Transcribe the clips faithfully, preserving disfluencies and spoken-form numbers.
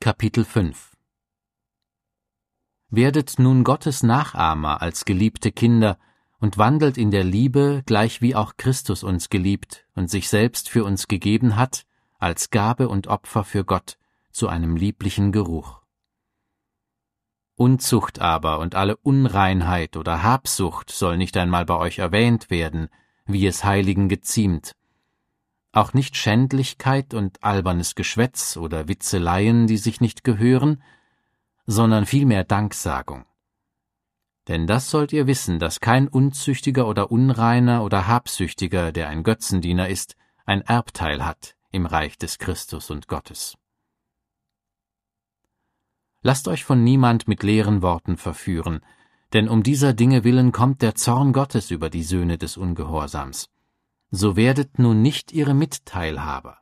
Kapitel fünf Werdet nun Gottes Nachahmer als geliebte Kinder und wandelt in der Liebe, gleich wie auch Christus uns geliebt und sich selbst für uns gegeben hat, als Gabe und Opfer für Gott, zu einem lieblichen Geruch. Unzucht aber und alle Unreinheit oder Habsucht soll nicht einmal bei euch erwähnt werden, wie es Heiligen geziemt. Auch nicht Schändlichkeit und albernes Geschwätz oder Witzeleien, die sich nicht gehören, sondern vielmehr Danksagung. Denn das sollt ihr wissen, dass kein Unzüchtiger oder Unreiner oder Habsüchtiger, der ein Götzendiener ist, ein Erbteil hat im Reich des Christus und Gottes. Lasst euch von niemand mit leeren Worten verführen, denn um dieser Dinge willen kommt der Zorn Gottes über die Söhne des Ungehorsams. So werdet nun nicht ihre Mitteilhaber.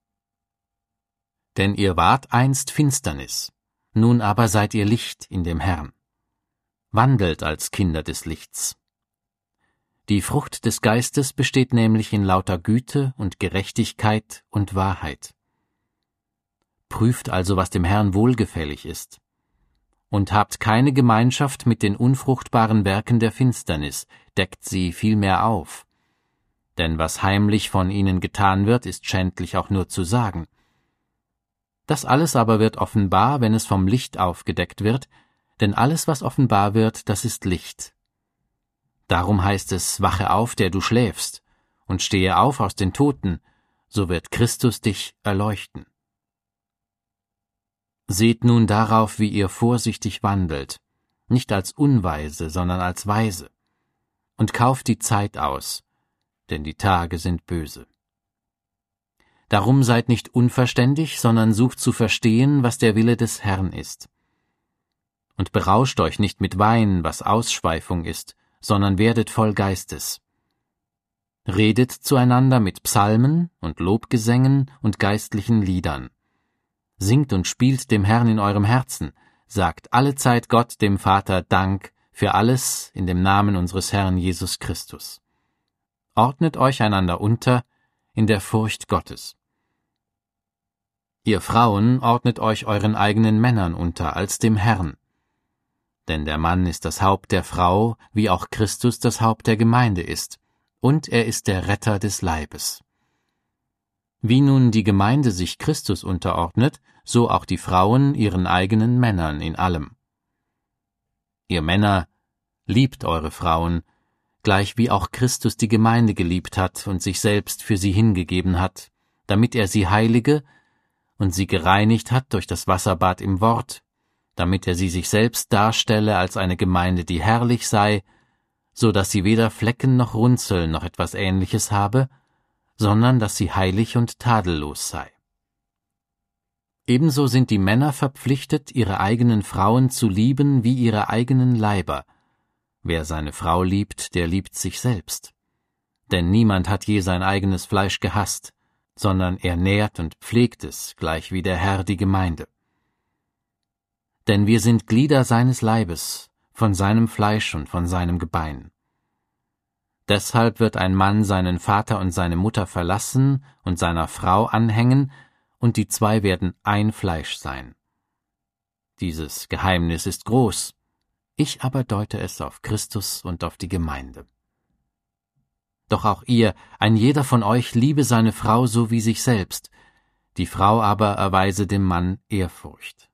Denn ihr wart einst Finsternis, nun aber seid ihr Licht in dem Herrn. Wandelt als Kinder des Lichts. Die Frucht des Geistes besteht nämlich in lauter Güte und Gerechtigkeit und Wahrheit. Prüft also, was dem Herrn wohlgefällig ist. Und habt keine Gemeinschaft mit den unfruchtbaren Werken der Finsternis, deckt sie vielmehr auf. Denn was heimlich von ihnen getan wird, ist schändlich auch nur zu sagen. Das alles aber wird offenbar, wenn es vom Licht aufgedeckt wird, denn alles, was offenbar wird, das ist Licht. Darum heißt es, wache auf, der du schläfst, und stehe auf aus den Toten, so wird Christus dich erleuchten. Seht nun darauf, wie ihr vorsichtig wandelt, nicht als Unweise, sondern als Weise, und kauft die Zeit aus, denn die Tage sind böse. Darum seid nicht unverständig, sondern sucht zu verstehen, was der Wille des Herrn ist. Und berauscht euch nicht mit Wein, was Ausschweifung ist, sondern werdet voll Geistes. Redet zueinander mit Psalmen und Lobgesängen und geistlichen Liedern. Singt und spielt dem Herrn in eurem Herzen, sagt allezeit Gott dem Vater Dank für alles in dem Namen unseres Herrn Jesus Christus. Ordnet euch einander unter in der Furcht Gottes. Ihr Frauen ordnet euch euren eigenen Männern unter als dem Herrn. Denn der Mann ist das Haupt der Frau, wie auch Christus das Haupt der Gemeinde ist, und er ist der Retter des Leibes. Wie nun die Gemeinde sich Christus unterordnet, so auch die Frauen ihren eigenen Männern in allem. Ihr Männer, liebt eure Frauen, gleich wie auch Christus die Gemeinde geliebt hat und sich selbst für sie hingegeben hat, damit er sie heilige und sie gereinigt hat durch das Wasserbad im Wort, damit er sie sich selbst darstelle als eine Gemeinde, die herrlich sei, so dass sie weder Flecken noch Runzeln noch etwas Ähnliches habe, sondern dass sie heilig und tadellos sei. Ebenso sind die Männer verpflichtet, ihre eigenen Frauen zu lieben wie ihre eigenen Leiber. Wer seine Frau liebt, der liebt sich selbst. Denn niemand hat je sein eigenes Fleisch gehasst, sondern er nährt und pflegt es, gleich wie der Herr die Gemeinde. Denn wir sind Glieder seines Leibes, von seinem Fleisch und von seinem Gebein. Deshalb wird ein Mann seinen Vater und seine Mutter verlassen und seiner Frau anhängen, und die zwei werden ein Fleisch sein. Dieses Geheimnis ist groß, ich aber deute es auf Christus und auf die Gemeinde. Doch auch ihr, ein jeder von euch, liebe seine Frau so wie sich selbst, die Frau aber erweise dem Mann Ehrfurcht.